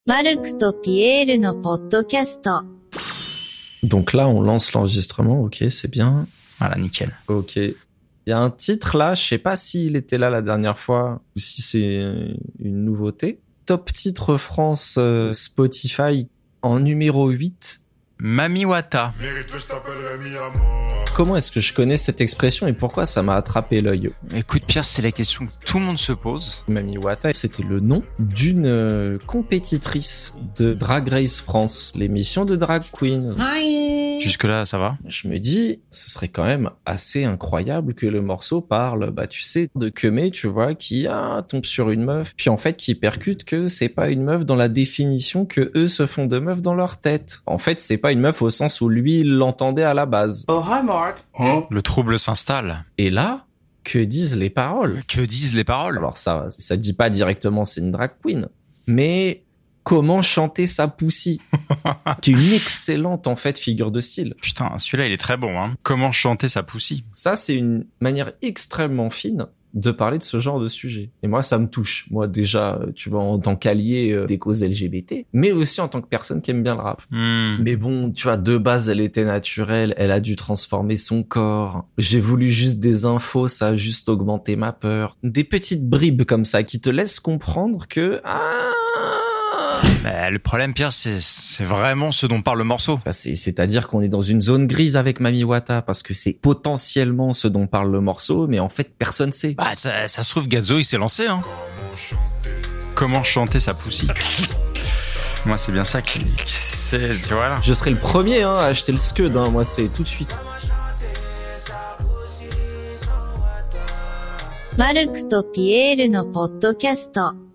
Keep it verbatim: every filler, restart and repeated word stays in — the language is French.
Marc とピエールのポッドキャスト。 Donc là, on lance l'enregistrement, ok, c'est bien. Voilà, nickel. Ok. Il y a un titre là, je sais pas s'il était là la dernière fois ou si c'est une nouveauté. Top titre France euh, Spotify en numéro huit. Mami Wata. Comment est-ce que je connais cette expression et pourquoi ça m'a attrapé l'œil? Écoute Pierre, c'est la question que tout le monde se pose. Mami Wata, c'était le nom d'une euh, compétitrice de Drag Race France, l'émission de Drag Queen. Hi. Jusque-là, ça va? Je me dis, ce serait quand même assez incroyable que le morceau parle, bah tu sais, de Kemé, tu vois, qui ah, tombe sur une meuf, puis en fait qui percute que c'est pas une meuf dans la définition que eux se font de meuf dans leur tête. En fait, c'est pas une meuf au sens où lui il l'entendait à la base. Oh hi Mark. Hein? Le trouble s'installe. Et là, que disent les paroles? Que disent les paroles? Alors ça, ça dit pas directement c'est une drag queen, mais comment chanter sa poussie, qui est une excellente en fait figure de style. Putain, celui-là il est très bon, hein. Comment chanter sa poussie? Ça c'est une manière extrêmement fine de parler de ce genre de sujet. Et moi, ça me touche. Moi, déjà, tu vois, en tant qu'allié euh, des causes L G B T, mais aussi en tant que personne qui aime bien le rap. Mm. Mais bon, tu vois, de base, elle était naturelle, elle a dû transformer son corps. J'ai voulu juste des infos, ça a juste augmenté ma peur. Des petites bribes comme ça qui te laissent comprendre que... Ah, bah, le problème, Pierre, c'est, c'est vraiment ce dont parle le morceau. Enfin, c'est, c'est-à-dire qu'on est dans une zone grise avec Mami Wata, parce que c'est potentiellement ce dont parle le morceau, mais en fait, personne sait. Bah, ça, ça se trouve, Gazzo, il s'est lancé, hein. Comment chanter sa poussie? Moi, c'est bien ça qui, qui c'est, tu vois, là. Je serai le premier, hein, à acheter le Scud, hein. Moi, c'est tout de suite. Marc とピエールのポッドキャスト。